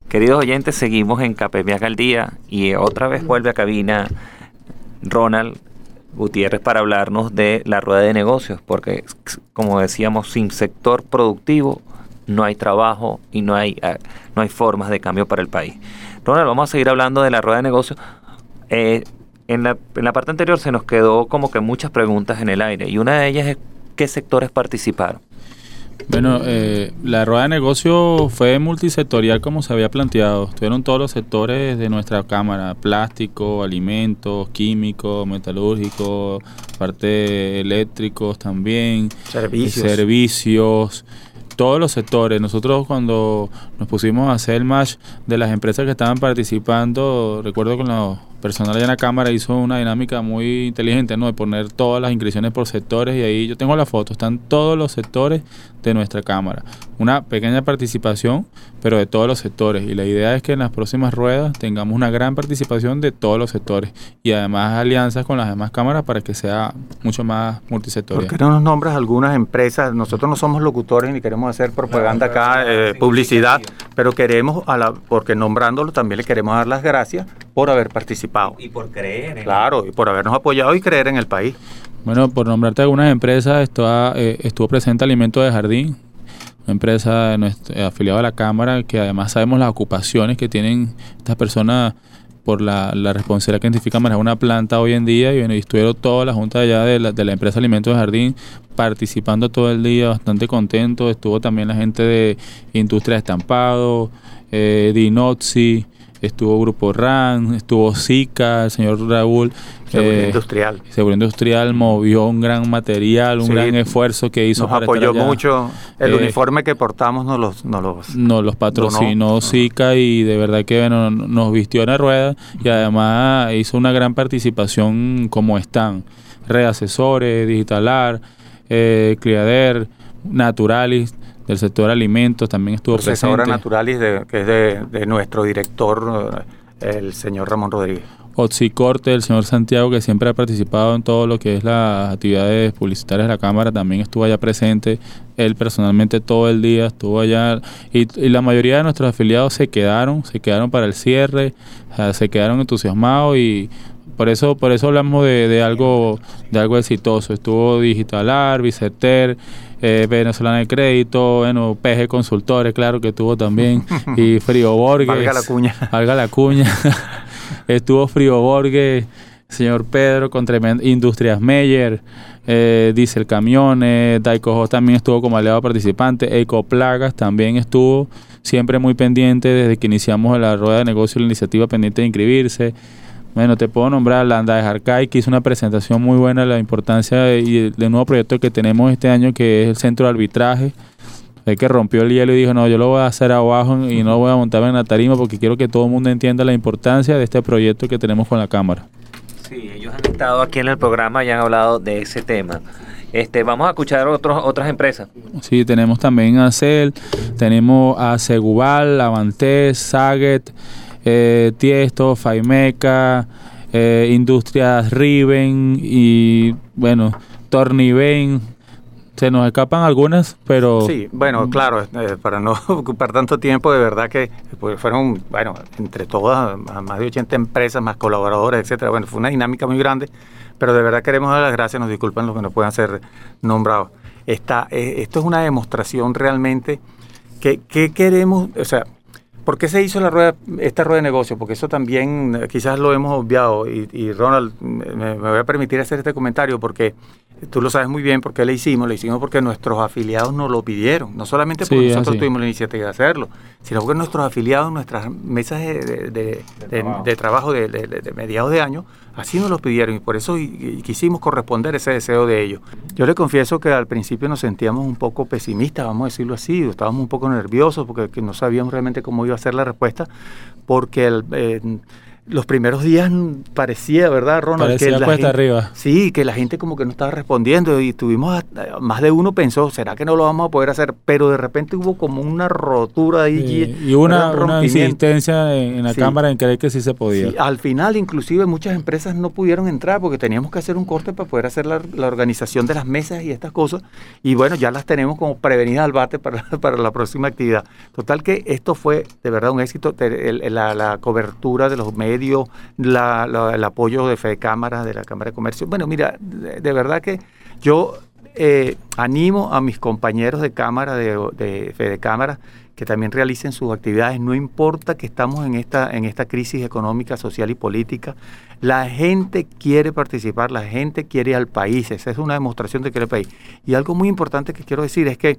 Queridos oyentes, seguimos en KPMG al día y otra vez vuelve a cabina Ronald Gutiérrez para hablarnos de la rueda de negocios, porque como decíamos, sin sector productivo no hay trabajo y no hay formas de cambio para el país. Ronald, vamos a seguir hablando de la rueda de negocios. En la parte anterior se nos quedó como que muchas preguntas en el aire y una de ellas es ¿qué sectores participaron? Bueno, la rueda de negocio fue multisectorial como se había planteado. Estuvieron todos los sectores de nuestra cámara: plástico, alimentos, químicos, metalúrgicos, parte eléctricos también, servicios, todos los sectores. Nosotros cuando nos pusimos a hacer el match de las empresas que estaban participando, recuerdo que los personal allá en la cámara hizo una dinámica muy inteligente, ¿no? De poner todas las inscripciones por sectores y ahí yo tengo la foto, están todos los sectores de nuestra cámara. Una pequeña participación, pero de todos los sectores. Y la idea es que en las próximas ruedas tengamos una gran participación de todos los sectores y además alianzas con las demás cámaras para que sea mucho más multisectorial. ¿Por qué no nos nombras algunas empresas? Nosotros no somos locutores ni queremos hacer propaganda acá, publicidad, pero queremos, porque nombrándolo también le queremos dar las gracias por haber participado. Y por creer en Claro, y por habernos apoyado y creer en el país. Bueno, por nombrarte algunas empresas, estuvo presente Alimentos de Jardín, una empresa afiliada a la Cámara, que además sabemos las ocupaciones que tienen estas personas por la responsabilidad que identifica manejar una planta hoy en día, y bueno, estuvieron toda la junta allá de la empresa Alimentos de Jardín participando todo el día, bastante contentos. Estuvo también la gente de Industria de Estampado, Dinozzi, estuvo Grupo RAN, estuvo SICA, el señor Raúl. Seguridad Industrial. Seguridad Industrial movió un gran material, un gran esfuerzo que hizo. Nos apoyó mucho. El uniforme que portamos nos los patrocinó SICA, y de verdad que bueno, nos vistió en la rueda, y además hizo una gran participación como están. Red Asesores, Digitalar, Criader, Naturalis, del sector alimentos también estuvo Procesadora presente. Naturalis, que es de nuestro director, el señor Ramón Rodríguez. Oxicorte, el señor Santiago, que siempre ha participado en todo lo que es las actividades publicitarias de la Cámara, también estuvo allá presente. Él personalmente todo el día estuvo allá, y la mayoría de nuestros afiliados se quedaron para el cierre, o sea, se quedaron entusiasmados, y por eso hablamos de algo exitoso. Estuvo Digitalar, Biceter, Venezolana de Crédito, bueno, PG Consultores, claro que tuvo también, y Frío Borges. Valga la cuña. Estuvo Frío Borges, señor Pedro, con Industrias Meyer, Diesel Camiones, Daico también estuvo como aliado participante, Ecoplagas también estuvo, siempre muy pendiente desde que iniciamos la rueda de negocio, la iniciativa pendiente de inscribirse. Bueno, te puedo nombrar Landa de Jarcay, que hizo una presentación muy buena de la importancia y del nuevo proyecto que tenemos este año, que es el centro de arbitraje. El que rompió el hielo y dijo, no, yo lo voy a hacer abajo y no voy a montarme en la tarima, porque quiero que todo el mundo entienda la importancia de este proyecto que tenemos con la Cámara. Sí, ellos han estado aquí en el programa y han hablado de ese tema. Vamos a escuchar otras empresas. Sí, tenemos también a CEL, tenemos a Segubal, Avantes, Saget, Tiesto, Faimeca, Industrias Riven y bueno, Torniven. Se nos escapan algunas, pero... Sí, bueno, claro, para no ocupar tanto tiempo, de verdad que fueron, bueno, entre todas, más de 80 empresas, más colaboradores, etcétera. Bueno, fue una dinámica muy grande, pero de verdad queremos dar las gracias, nos disculpan los que no puedan ser nombrados. Esto es una demostración realmente que queremos, o sea, ¿por qué se hizo esta rueda de negocio? Porque eso también quizás lo hemos obviado, y Ronald, me voy a permitir hacer este comentario porque tú lo sabes muy bien por qué lo hicimos porque nuestros afiliados nos lo pidieron, no solamente porque nosotros tuvimos la iniciativa de hacerlo, sino porque nuestros afiliados, nuestras mesas de trabajo de mediados de año, así nos lo pidieron, y por eso quisimos corresponder ese deseo de ellos. Yo le confieso que al principio nos sentíamos un poco pesimistas, vamos a decirlo así, estábamos un poco nerviosos porque no sabíamos realmente cómo iba a ser la respuesta, porque los primeros días parecía, ¿verdad, Ronald? Parecía que cuesta arriba. Sí, que la gente como que no estaba respondiendo y tuvimos, más de uno pensó, ¿será que no lo vamos a poder hacer? Pero de repente hubo como una rotura ahí. Y una insistencia en la Cámara en creer que sí se podía. Sí, al final, inclusive, muchas empresas no pudieron entrar porque teníamos que hacer un corte para poder hacer la organización de las mesas y estas cosas. Y bueno, ya las tenemos como prevenidas al bate para la próxima actividad. Total que esto fue de verdad un éxito, la cobertura de los medios, el apoyo de Fedecámara, de la Cámara de Comercio. Bueno, mira, de verdad que yo animo a mis compañeros de Cámara, de Fedecámara, que también realicen sus actividades. No importa que estamos en esta crisis económica, social y política. La gente quiere participar, la gente quiere al país. Esa es una demostración de que quiere el país. Y algo muy importante que quiero decir es que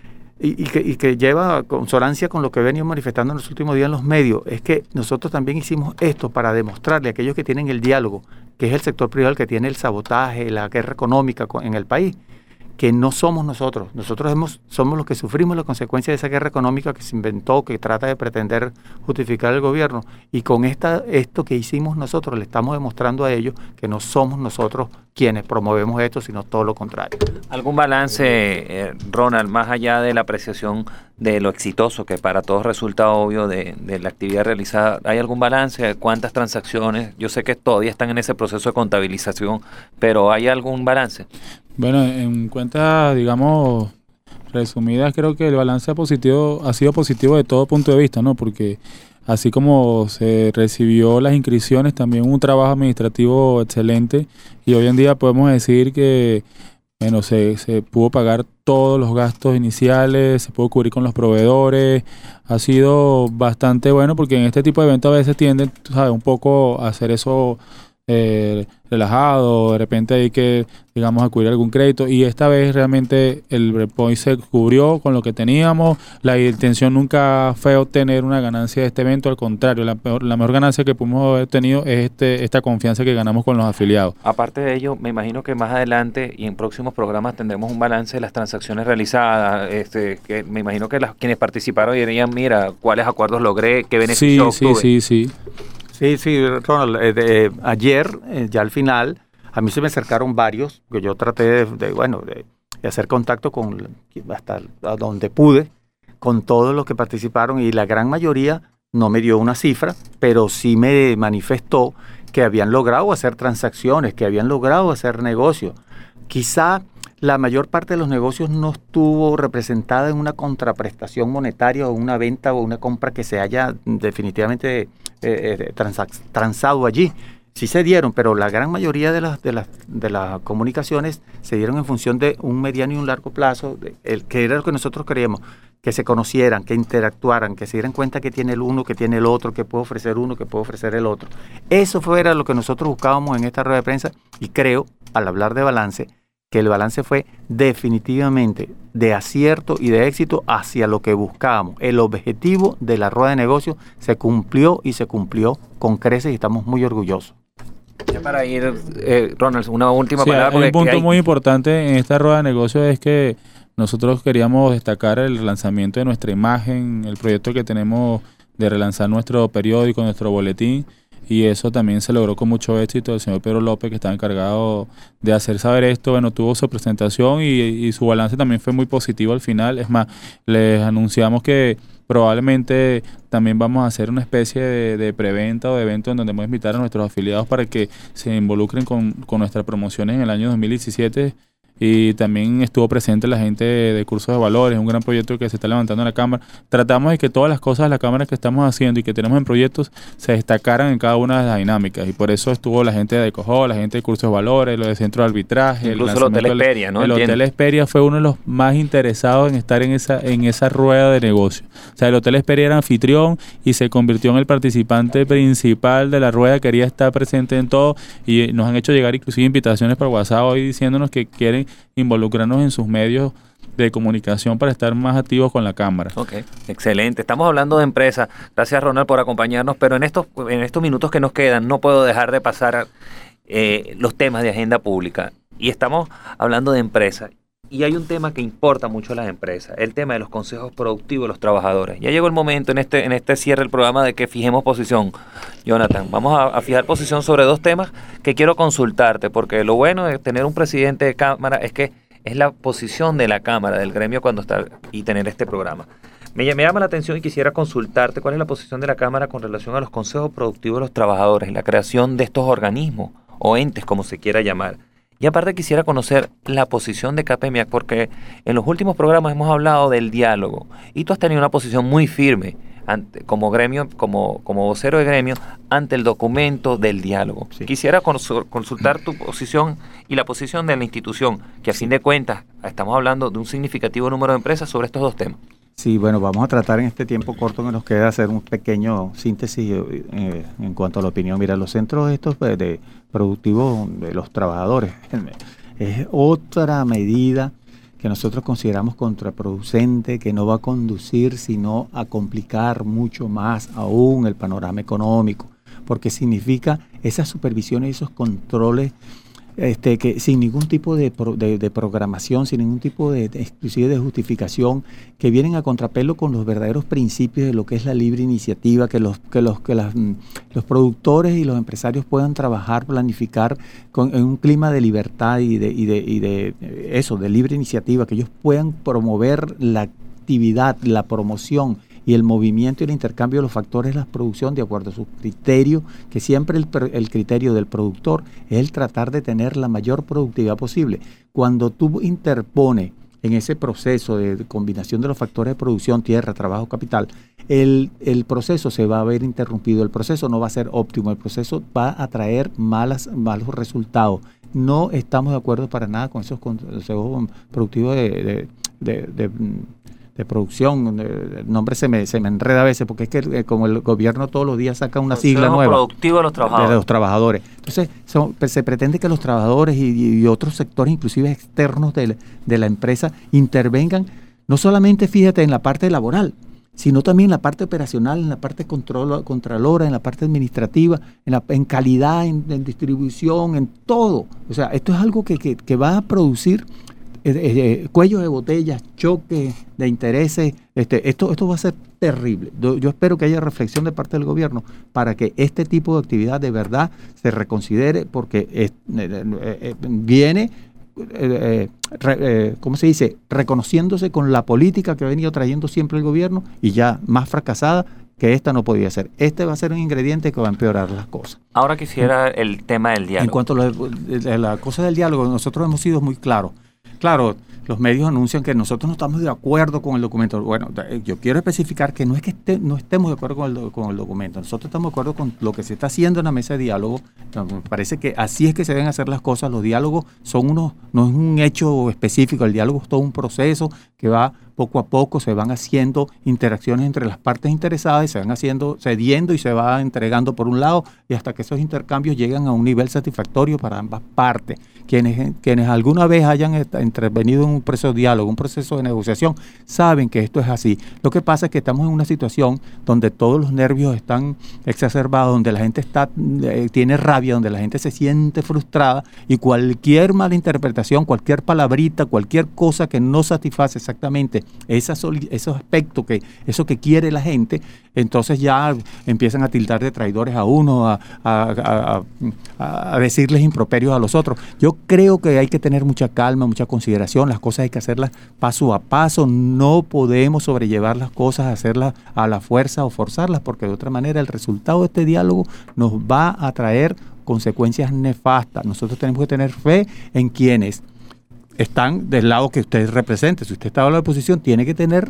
y que lleva consonancia con lo que venimos manifestando en los últimos días en los medios, es que nosotros también hicimos esto para demostrarle a aquellos que tienen el diálogo, que es el sector privado el que tiene el sabotaje, la guerra económica en el país, que no somos nosotros. Nosotros somos los que sufrimos las consecuencias de esa guerra económica que se inventó, que trata de pretender justificar el gobierno. Y con esto que hicimos nosotros, le estamos demostrando a ellos que no somos nosotros quienes promovemos esto, sino todo lo contrario. ¿Algún balance, Ronald, más allá de la apreciación de lo exitoso, que para todos resulta obvio de la actividad realizada? ¿Hay algún balance? ¿Cuántas transacciones? Yo sé que todavía están en ese proceso de contabilización, pero ¿hay algún balance? Bueno, en cuentas, digamos, resumidas, creo que el balance ha sido positivo de todo punto de vista, ¿no? Porque así como se recibió las inscripciones, también un trabajo administrativo excelente, y hoy en día podemos decir que bueno, se pudo pagar todos los gastos iniciales, se pudo cubrir con los proveedores. Ha sido bastante bueno porque en este tipo de eventos a veces tienden, tú sabes, un poco a hacer eso relajado, de repente hay que, digamos, acudir a algún crédito, y esta vez realmente el breakpoint se cubrió con lo que teníamos. La intención nunca fue obtener una ganancia de este evento, al contrario, la mejor ganancia que pudimos haber tenido es esta confianza que ganamos con los afiliados. Aparte de ello, me imagino que más adelante y en próximos programas tendremos un balance de las transacciones realizadas, que me imagino que quienes participaron dirían, mira, cuáles acuerdos logré, qué beneficios obtuve. Sí, Ronald, ayer, ya al final, a mí se me acercaron varios, que yo traté de hacer contacto hasta donde pude, con todos los que participaron, y la gran mayoría no me dio una cifra, pero sí me manifestó que habían logrado hacer transacciones, que habían logrado hacer negocios. Quizá la mayor parte de los negocios no estuvo representada en una contraprestación monetaria o una venta o una compra que se haya definitivamente transado allí. Sí se dieron, pero la gran mayoría de las comunicaciones se dieron en función de un mediano y un largo plazo, que era lo que nosotros queríamos, que se conocieran, que interactuaran, que se dieran cuenta que tiene el uno, que tiene el otro, que puede ofrecer uno, que puede ofrecer el otro. Eso era lo que nosotros buscábamos en esta rueda de prensa, y creo, al hablar de balance, que el balance fue definitivamente de acierto y de éxito hacia lo que buscábamos. El objetivo de la rueda de negocios se cumplió, y se cumplió con creces, y estamos muy orgullosos. Ya para ir, Ronald, una última palabra. Un punto muy importante en esta rueda de negocios es que nosotros queríamos destacar el relanzamiento de nuestra imagen, el proyecto que tenemos de relanzar nuestro periódico, nuestro boletín, y eso también se logró con mucho éxito. El señor Pedro López, que estaba encargado de hacer saber esto, bueno, tuvo su presentación y su balance también fue muy positivo al final. Es más, les anunciamos que probablemente también vamos a hacer una especie de preventa o de evento en donde vamos a invitar a nuestros afiliados para que se involucren con nuestras promociones en el año 2017. Y también estuvo presente la gente de Cursos de Valores, un gran proyecto que se está levantando en la Cámara. Tratamos de que todas las cosas de la Cámara que estamos haciendo y que tenemos en proyectos se destacaran en cada una de las dinámicas, y por eso estuvo la gente de Cojo, la gente de Cursos de Valores, lo de Centro de Arbitraje. Incluso el Hotel Esperia, ¿no? El Hotel Esperia fue uno de los más interesados en estar en esa rueda de negocio. O sea, el Hotel Esperia era anfitrión y se convirtió en el participante principal de la rueda, quería estar presente en todo, y nos han hecho llegar inclusive invitaciones por WhatsApp hoy diciéndonos que quieren involucrarnos en sus medios de comunicación para estar más activos con la Cámara. Ok, excelente. Estamos hablando de empresa. Gracias, Ronald, por acompañarnos, pero en estos minutos que nos quedan no puedo dejar de pasar los temas de agenda pública, y estamos hablando de empresa. Y hay un tema que importa mucho a las empresas, el tema de los consejos productivos de los trabajadores. Ya llegó el momento en este cierre del programa de que fijemos posición. Jonathan, vamos a fijar posición sobre 2 temas que quiero consultarte, porque lo bueno de tener un presidente de Cámara es que es la posición de la Cámara, del gremio cuando está y tener este programa. Me llama la atención y quisiera consultarte cuál es la posición de la Cámara con relación a los consejos productivos de los trabajadores, la creación de estos organismos o entes, como se quiera llamar. Y aparte quisiera conocer la posición de CAPEMIAC, porque en los últimos programas hemos hablado del diálogo y tú has tenido una posición muy firme como gremio, como vocero de gremio, ante el documento del diálogo. Sí. Quisiera consultar tu posición y la posición de la institución, que a fin de cuentas estamos hablando de un significativo número de empresas sobre estos 2 temas. Sí, bueno, vamos a tratar en este tiempo corto que nos queda hacer un pequeño síntesis en cuanto a la opinión. Mira, los centros estos de productivos de los trabajadores es otra medida que nosotros consideramos contraproducente, que no va a conducir sino a complicar mucho más aún el panorama económico, porque significa esa supervisión y esos controles que sin ningún tipo de programación, sin ningún tipo de exclusive de justificación, que vienen a contrapelo con los verdaderos principios de lo que es la libre iniciativa, que los productores y los empresarios puedan trabajar, planificar en un clima de libertad y de libre iniciativa, que ellos puedan promover la actividad, la promoción y el movimiento y el intercambio de los factores de la producción de acuerdo a su criterio, que siempre el criterio del productor es el tratar de tener la mayor productividad posible. Cuando tú interpones en ese proceso de combinación de los factores de producción, tierra, trabajo, capital, el proceso se va a ver interrumpido, el proceso no va a ser óptimo, el proceso va a traer malos resultados. No estamos de acuerdo para nada con esos consejos productivos de producción. El nombre se me enreda a veces, porque es que como el gobierno todos los días saca una sigla nueva. Productivo de los trabajadores. De los trabajadores. Entonces, se pretende que los trabajadores y otros sectores, inclusive externos de la empresa, intervengan, no solamente, fíjate, en la parte laboral, sino también en la parte operacional, en la parte contralora, en la parte administrativa, en calidad, en distribución, en todo. O sea, esto es algo que va a producir cuellos de botellas, choques de intereses. Esto va a ser terrible. Yo espero que haya reflexión de parte del gobierno para que este tipo de actividad de verdad se reconsidere, porque viene, ¿cómo se dice?, reconociéndose con la política que ha venido trayendo siempre el gobierno, y ya más fracasada que esta no podía ser. Este va a ser un ingrediente que va a empeorar las cosas. Ahora quisiera el tema del diálogo. En cuanto a la cosa del diálogo, nosotros hemos sido muy claros. Claro, los medios anuncian que nosotros no estamos de acuerdo con el documento. Bueno, yo quiero especificar que no es que no estemos de acuerdo con el documento. Nosotros estamos de acuerdo con lo que se está haciendo en la mesa de diálogo. Me parece que así es que se deben hacer las cosas. Los diálogos no es un hecho específico. El diálogo es todo un proceso que va poco a poco, se van haciendo interacciones entre las partes interesadas, se van haciendo, cediendo y se va entregando por un lado, y hasta que esos intercambios llegan a un nivel satisfactorio para ambas partes. Quienes alguna vez hayan intervenido en un proceso de diálogo, un proceso de negociación, saben que esto es así. Lo que pasa es que estamos en una situación donde todos los nervios están exacerbados, donde la gente tiene rabia, donde la gente se siente frustrada, y cualquier mala interpretación, cualquier palabrita, cualquier cosa que no satisface exactamente esos aspectos, eso que quiere la gente, entonces ya empiezan a tildar de traidores a uno, a decirles improperios a los otros. Yo creo que hay que tener mucha calma, mucha consideración. Las cosas hay que hacerlas paso a paso. No podemos sobrellevar las cosas, hacerlas a la fuerza o forzarlas, porque de otra manera el resultado de este diálogo nos va a traer consecuencias nefastas. Nosotros tenemos que tener fe en quienes están del lado que usted represente. Si usted está en la oposición, tiene que tener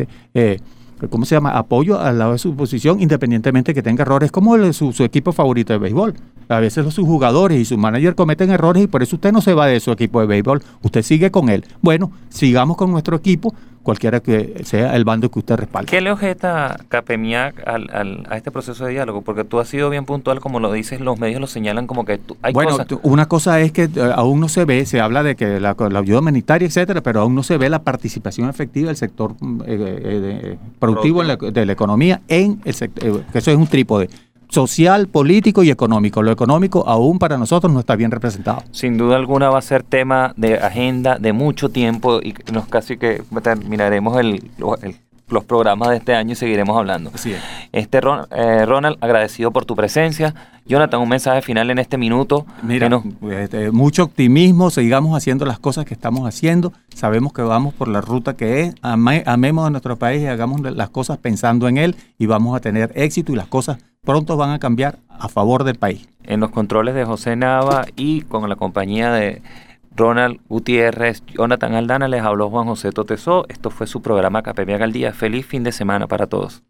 apoyo al lado de su posición, independientemente que tenga errores, como su equipo favorito de béisbol. A veces sus jugadores y su manager cometen errores, y por eso usted no se va de su equipo de béisbol, usted sigue con él. Bueno, sigamos con nuestro equipo, cualquiera que sea el bando que usted respalde. ¿Qué le objeta CAPEMIAC a este proceso de diálogo? Porque tú has sido bien puntual, como lo dices, los medios lo señalan como que hay cosas. Una cosa es que aún no se ve, se habla de que la ayuda humanitaria, etcétera, pero aún no se ve la participación efectiva del sector productivo de la economía en el sector, que eso es un trípode social, político y económico. Lo económico aún para nosotros no está bien representado. Sin duda alguna va a ser tema de agenda de mucho tiempo, y nos casi que terminaremos los programas de este año y seguiremos hablando. Así es. Ronald, agradecido por tu presencia. Jonathan, un mensaje final en este minuto. Mira, mucho optimismo, sigamos haciendo las cosas que estamos haciendo, sabemos que vamos por la ruta que es, amemos a nuestro país y hagamos las cosas pensando en él y vamos a tener éxito y las cosas pronto van a cambiar a favor del país. En los controles de José Nava y con la compañía de Ronald Gutiérrez, Jonathan Aldana, les habló Juan José Totesó. Esto fue su programa Academia al Día. Feliz fin de semana para todos.